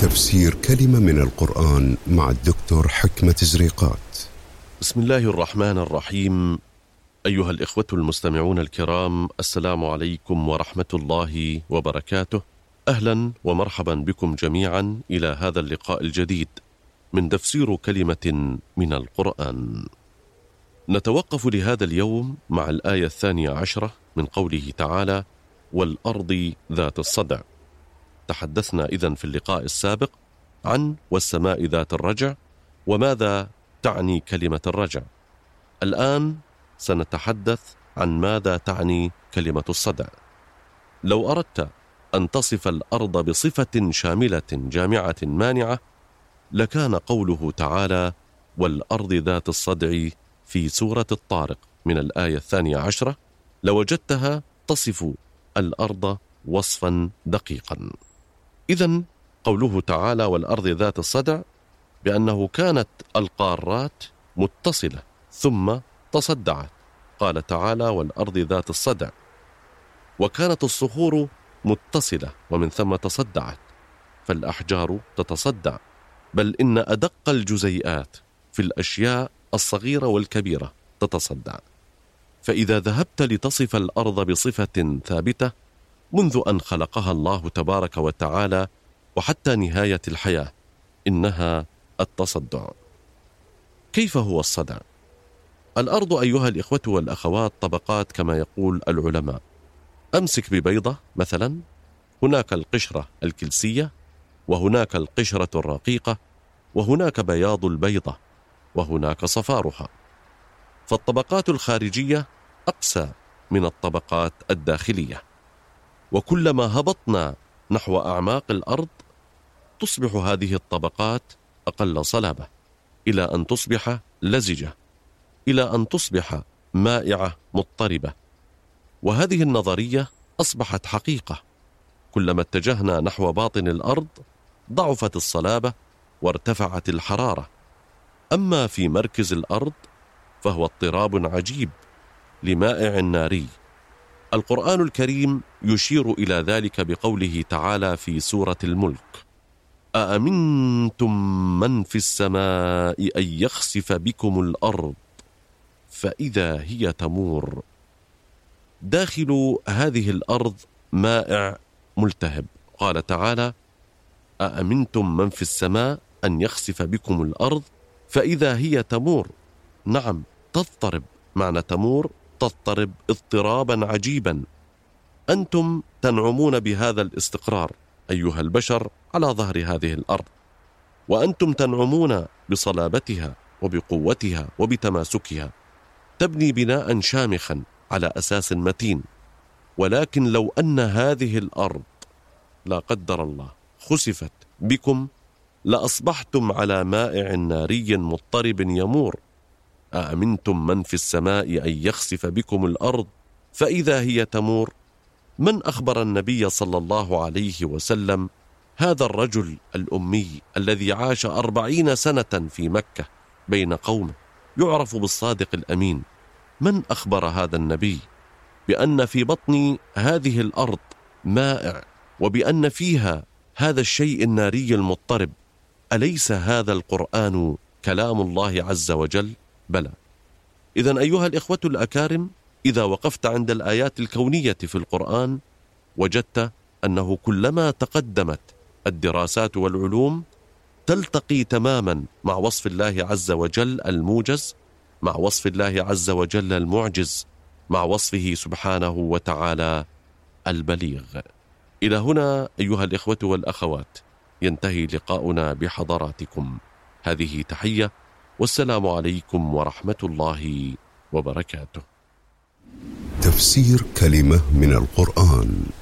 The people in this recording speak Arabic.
تفسير كلمة من القرآن مع الدكتور حكمة زريقات. بسم الله الرحمن الرحيم. أيها الإخوة المستمعون الكرام، السلام عليكم ورحمة الله وبركاته. أهلا ومرحبا بكم جميعا إلى هذا اللقاء الجديد من تفسير كلمة من القرآن. نتوقف لهذا اليوم مع الآية 12 من قوله تعالى: والأرض ذات الصدع. تحدثنا إذن في اللقاء السابق عن والسماء ذات الرجع وماذا تعني كلمة الرجع. الآن سنتحدث عن ماذا تعني كلمة الصدع. لو أردت أن تصف الأرض بصفة شاملة جامعة مانعة لكان قوله تعالى: والأرض ذات الصدع في سورة الطارق من الآية 12 لوجدتها تصف الأرض وصفا دقيقا. إذن قوله تعالى والأرض ذات الصدع بأنه كانت القارات متصلة ثم تصدعت. قال تعالى والأرض ذات الصدع، وكانت الصخور متصلة ومن ثم تصدعت، فالأحجار تتصدع، بل إن أدق الجزيئات في الأشياء الصغيرة والكبيرة تتصدع. فإذا ذهبت لتصف الأرض بصفة ثابتة منذ أن خلقها الله تبارك وتعالى وحتى نهاية الحياة إنها التصدع. كيف هو الصدع؟ الأرض أيها الإخوة والأخوات طبقات كما يقول العلماء. أمسك ببيضة مثلا، هناك القشرة الكلسية، وهناك القشرة الرقيقة، وهناك بياض البيضة، وهناك صفارها. فالطبقات الخارجية أقسى من الطبقات الداخلية، وكلما هبطنا نحو أعماق الأرض تصبح هذه الطبقات أقل صلابة، إلى أن تصبح لزجة، إلى أن تصبح مائعة مضطربة. وهذه النظرية أصبحت حقيقة. كلما اتجهنا نحو باطن الأرض ضعفت الصلابة وارتفعت الحرارة. أما في مركز الأرض فهو اضطراب عجيب لمائع ناري. القرآن الكريم يشير إلى ذلك بقوله تعالى في سورة الملك: أأمنتم من في السماء أن يخسف بكم الأرض فإذا هي تمور. داخل هذه الأرض مائع ملتهب. قال تعالى: أأمنتم من في السماء أن يخسف بكم الأرض فإذا هي تمور. نعم، تضطرب. معنى تمور تضطرب اضطرابا عجيبا. أنتم تنعمون بهذا الاستقرار أيها البشر على ظهر هذه الأرض، وأنتم تنعمون بصلابتها وبقوتها وبتماسكها، تبني بناء شامخا على أساس متين. ولكن لو أن هذه الأرض لا قدر الله خسفت بكم لأصبحتم على مائع ناري مضطرب يمور. أأمنتم من في السماء أن يخسف بكم الأرض فإذا هي تمور. من أخبر النبي صلى الله عليه وسلم، هذا الرجل الأمي الذي عاش 40 سنة في مكة بين قومه يعرف بالصادق الأمين، من أخبر هذا النبي بأن في بطن هذه الأرض مائع وبأن فيها هذا الشيء الناري المضطرب؟ أليس هذا القرآن كلام الله عز وجل؟ بلى. إذن أيها الإخوة الأكارم، إذا وقفت عند الآيات الكونية في القرآن وجدت أنه كلما تقدمت الدراسات والعلوم تلتقي تماما مع وصف الله عز وجل الموجز، مع وصف الله عز وجل المعجز، مع وصفه سبحانه وتعالى البليغ. إلى هنا أيها الإخوة والأخوات ينتهي لقاؤنا بحضراتكم. هذه تحية، والسلام عليكم ورحمة الله وبركاته. تفسير كلمة من القرآن.